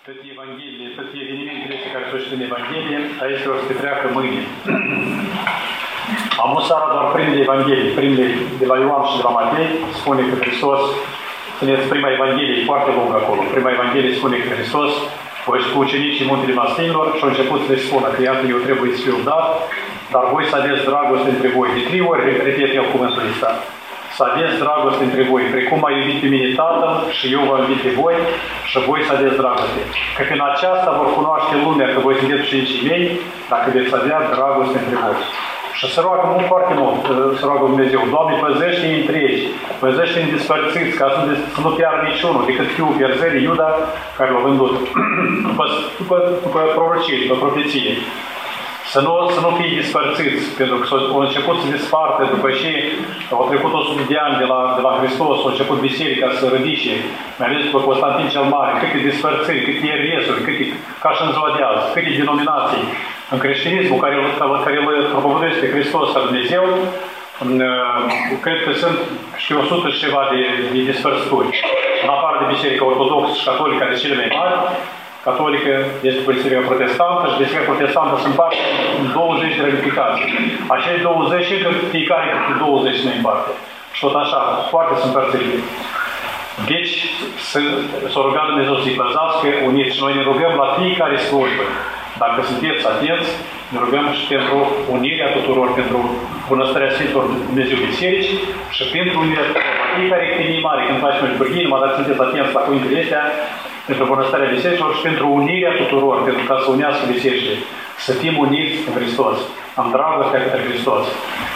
toate Evangheliile, toate evenimentele astea care sunt în Evanghelie, aici o să te treacă mâine. Am văzut seara doar primele Evanghelii, primele de la Ioan și de la Matei, spune că Hristos, țineți prima Evanghelie, foarte lungă acolo, prima Evanghelie spune că Hristos voi cu ucenicii Muntele Maslinilor și au început să le spună că iată, eu trebuie să fiu dat, dar voi să aveți dragoste între voi. De 3 ori repet el cuvântul ăsta. Să aveți dragoste între voi, precum m-a iubit pe mine Tatăl și eu v-am iubit pe voi și voi să aveți dragoste. Că prin aceasta vor cunoaște lumea că voi sunteți ucenicii mei, dacă veți avea dragoste între voi. Și se roagă mult, foarte mult, se roagă Dumnezeu, Doamne, păzește-i întregi, păzește-i îndespărțiți, ca să nu piardă niciunul, decât fiul pierzării Iuda, care l-a vândut după prorocie, după profeție. Să nu fie dispărțiți, pentru că au început să dispartă după ce au trecut 100 de ani de la Hristos, au început biserica să rădice, mai ales după Constantin cel Mare, câte dispărțiri, câte ieresuri, câte, ca și în ziua de azi, câte denominații. În creștinismul care îl propovăduiește Hristos sau Dumnezeu, cred că sunt și 100 și ceva de dispărțături. În afară de Biserica Ortodoxă și Catolică, de cele mai mari, Catolică este Biserica Protestantă și Biserica Protestantă se împarte în 20 de ramificații. Acei 20 încă fiecare câte 20 ne împarte. Și tot așa, foarte sunt împărțite. Deci, să rugăm Dumnezeu să-i păzească uniți. Și noi ne rugăm la fiecare slujbă. Dacă sunteți atenți, ne rugăm și pentru unirea tuturor, pentru bunăstarea Sfinților Dumnezeu Biserici și pentru unirea tuturor. La fiecare chemie mare, când facem liturghie, numai dacă sunteți atenți la cuvintele astea, pentru bunăstarea bisericilor și pentru unirea tuturor, pentru ca să unească bisericile. Să fim uniți în Hristos, în dragostea către Hristos.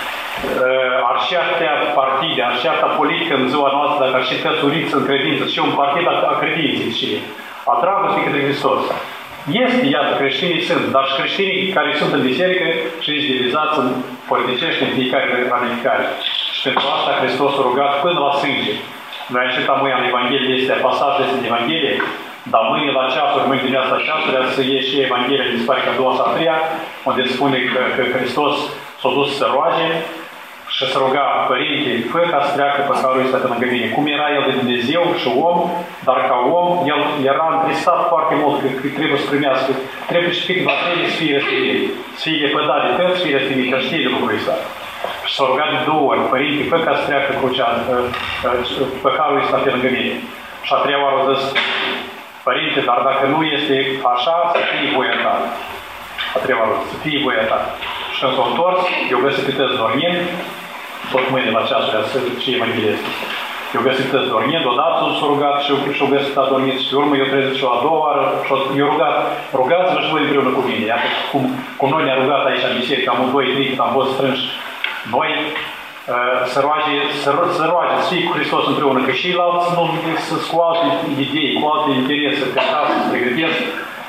Ar și atâtea partide, ar și atâta politică în ziua noastră, dacă ar și căsuriți în credință, și un partid a credinței și a dragostei către Hristos. Este, iată, creștinii sunt, dar și creștinii care sunt în biserică și ești divizați în politicești în fiecare ramificare. Și pentru asta Hristos a rugat până la sânge. Noi am citit mâine în Evanghelie, este pasajul este în Evanghelie, dar mâine la ceasuri, mâine dimineața la ceasuri, să ieși Evanghelia din spate a doua sau a treia, unde spune că Hristos s-a dus să roage și să ruga, Părinte, fă ca să treacă păcarul ăsta pe lângă mine. Cum era el de Dumnezeu și om, dar ca om, el era întristat foarte mult că trebuie să primească, trebuie și câteva trebuie să fie răstimit, să fie lepădat de tăți, să fie răstimit, că știe de lucrul ăsta. Și s-a rugat de 2 ori, Părinte, fă ca să treacă crucea, păcarul ăsta pe lângă mine. Și a treia oară a zis, Părinte, dar dacă nu este așa, să fie voia ta. A treia oară, să fie voia ta. Și când s-a întors, eu găsit pe tăți dormind, tot mâine la ceasul și evanghelist. Eu găsit tăți dormind, odată s-a rugat și eu găsit a dormit și pe urmă eu trezit și a doua oară și eu rugat, rugați-vă și voi împreună cu mine. Iată cum noi ne-a rugat aici în biserică, amândoi, trei, cât am fost strânși noi, să roage, să fie cu Hristos împreună, că și alții nu sunt cu alte idei, cu alte interese, pe acasă, să pregătesc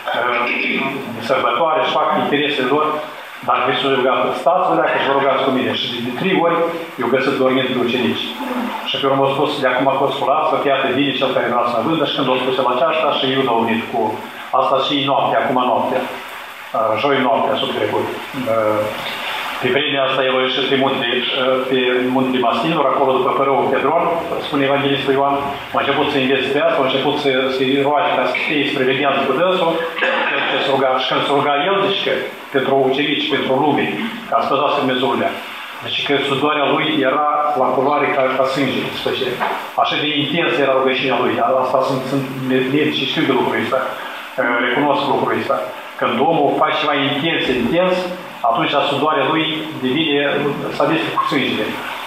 de sărbătoare și fac interesele lor, dar Hristos a rugat, stați-vă dacă și vă rugați cu mine. Și de 3 ori eu găsit dormind pe ucenici. Și pe urmă a spus, de acum a fost sculați, că iată vine cel care vrea să vândă și când a spus la aceasta și Iuda a unit cu asta și noaptea, acum noaptea, joi noaptea sub trecut. Pe vremea asta el a ieșit pe Muntele Maslinilor, acolo după Părăul Pedron, spune Evanghelistul Ioan, a început să investigească, a început să-i roage ca să fie spre veghează cu dânsul, și când se ruga el, zice că pentru ucenici, pentru lume, ca să păzească Dumnezeulea. Deci că sudoarea lui era la culoare ca sânge, așa de intens era rugăciunea lui. Asta sunt medici și știu de lucrul ăsta, recunosc lucrul ăsta. Când omul face ceva intens, atunci sudoarea lui devine, s-a desfăcut cu sângele.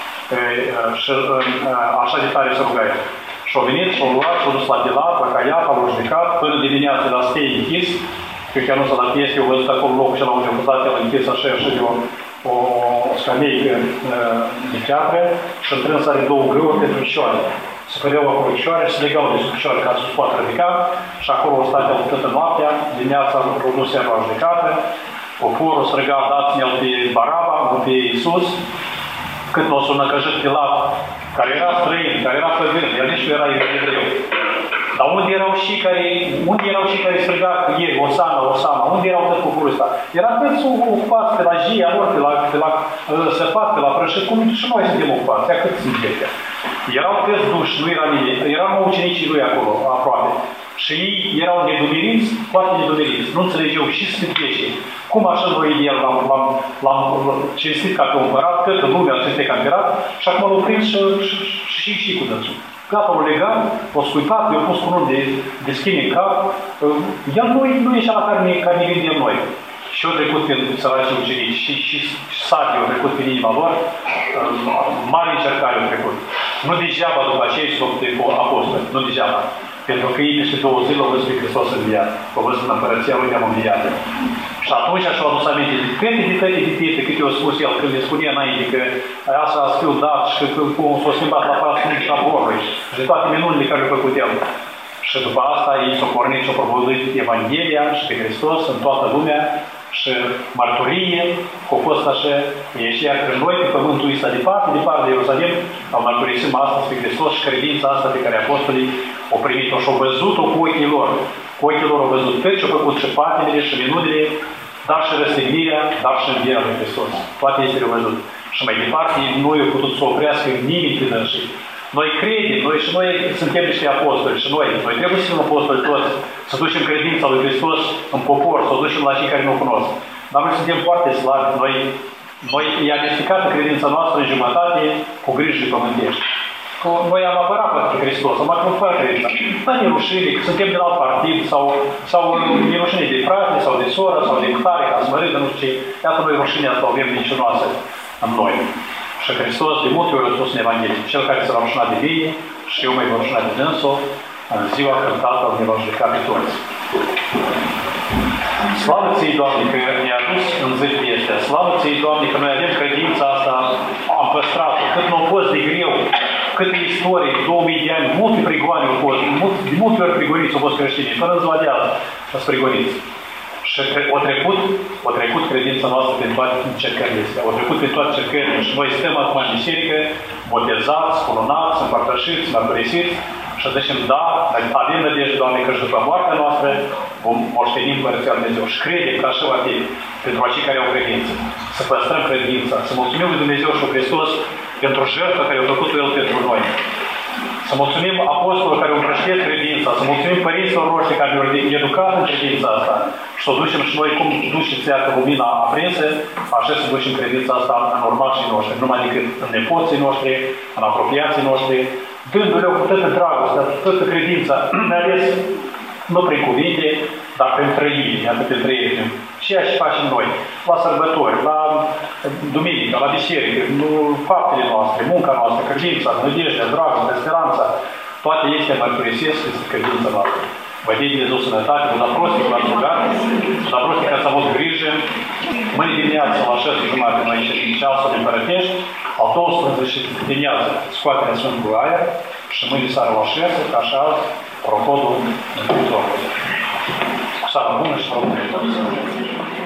Și așa de tare se ruga el. Și au venit, și au luat, și au dus la Pilat, la Caiafa, l-au judecat, până dimineața la stei închis. Cred că nu s-a dat piesă, eu văzut acolo locul cel unde a fost dat el închis așa de o scameică de piatră și întrâns are 2 grâuri pentru picioare. Se păreau acolo picioare și se legau de sub picioare ca să se poată ridica și acolo a stat el toată noaptea, dimineața a dus el la judecată, poporul străga, dați-mi-l pe Baraba, pe Iisus, cât nu o s-a năcăjit Pilat, care era străin, care era păgân, el nici nu era evreu. Dar unde erau și care striga că ei, Osama, unde erau tot poporul ăsta? Era câți ocupați pe la Jia lor, pe la Săpat, pe la Prășit, cum și noi suntem ocupați, ia cât sunt ăștia. Erau câți duși, nu era nimic, erau ucenicii lui acolo, aproape. Și ei erau nedumeriți, foarte nedumeriți. Nu înțelegeau și Sfânt Pește. Cum așa noi el l-am cinstit ca pe împărat, câtă lumea îl cinstit ca împărat, și acum l-au prins și cu dânsul. Gata, l-au legat, l-au scuipat, i-au pus cu un de schine în cap. El nu ieșea la care ne gândim noi. Și au trecut prin săracii ucenici și satii au trecut prin inima lor, mari încercare au trecut. Nu degeaba după aceea și după apostoli, nu degeaba. Pentru că ei peste 2 zile au văzut pe Hristos înviat, au văzut în împărăția Lui de-am înviat. Și atunci și-au adus aminte de câte câte au spus el, când le spunea înainte că asta a fiu dat și că cum s-a schimbat la față și a Borului și de toate minunile care le-au făcut el. Și după asta ei s-au pornit și au propovăduit Evanghelia și pe Hristos în toată lumea și mărturie, că a fost așa, ieșia că noi pe pământul ăsta departe de Ierusalim, am mărturisim astăzi pe Hristos și credința asta pe care apostolii au primit-o și au văzut-o cu ochii lor. Cu ochii lor au văzut tot ce au făcut și patimile și minunile, dar și răstignirea, dar și învierea lui Hristos. Toate este le-au văzut. Și mai departe, nu i-au putut să oprească nimic din înșii. Noi credem, noi suntem niște apostoli și noi trebuie să fim apostoli toți, să ducem credința lui Hristos în popor, să o ducem la cei care nu cunosc. Dar noi suntem foarte slabi, noi e amestecată credința noastră în jumătate cu griji pământești. Noi am apărat pe Hristos, am apărat fără credință. Dar ne rușine, că suntem de la alt partid, sau ne rușine de frate, sau de soră, sau de tare, ca smărită, nu știu ce. Iată noi rușinea asta o avem mincinoasă în noi. Și Hristos de multe ori a spus în Evanghelie, cel care se va rușina de mine și eu mă voi rușina de dânsul în ziua când Tatăl ne va judeca pe toți. Slavă ție, Doamne, că ne-a dus în zilele astea. Slavă ție, Doamne, că noi avem credința asta, am păstrat-o. Cât nu a fost de greu, câte istorie, 2000 de ani, multe prigoane au fost, de multe ori prigoniți au fost creștini, până în ziua de azi au prigoniți. Și o trecut credința noastră prin toate încercările astea. O trecut prin toate încercările. Și noi stăm acum în biserică, botezați, coronați, împărtășiți, mărturisiți și zicem, da, avem nădejde, Doamne, că și după moartea noastră vom moșteni Împărăția Lui Dumnezeu. Și credem că așa va fi pentru acei care au credință. Să păstrăm credința, să mulțumim lui Dumnezeu și lui Hristos pentru jertfa care a făcut-o El pentru noi. Să mulțumim apostolilor care au împrăștiet credința, să mulțumim părinților noștri care ne-au educat în credința asta și să o ducem și noi cum duceți ea cu lumina aprinsă, așa să ducem credința asta în urmașii noștri, numai decât în nepoții noștri, în apropiații noștri, dându-le cu toată dragostea, toată credința, mai ales nu prin cuvinte, dar prin trăire, iată prin trăire. Ceea ce facem noi, la sărbători, la duminică, la biserică, faptele noastre, munca noastră, credința, nădejdea, dragostea, speranța, toate este mărturisesc este credința noastră. Vă dea Dumnezeu sănătate, vă dați prostic, v-ați rugat, vă dați prostic că ați avut grijă. Mâine dimineață, la 6:30, noi ieșim din ceasul de Împărătești, al 12 dimineață, scoaterea Sfântului Aer și mâine seara la 6, ca așa azi, prohodul în viitorul. Cu seara bună și prohodul.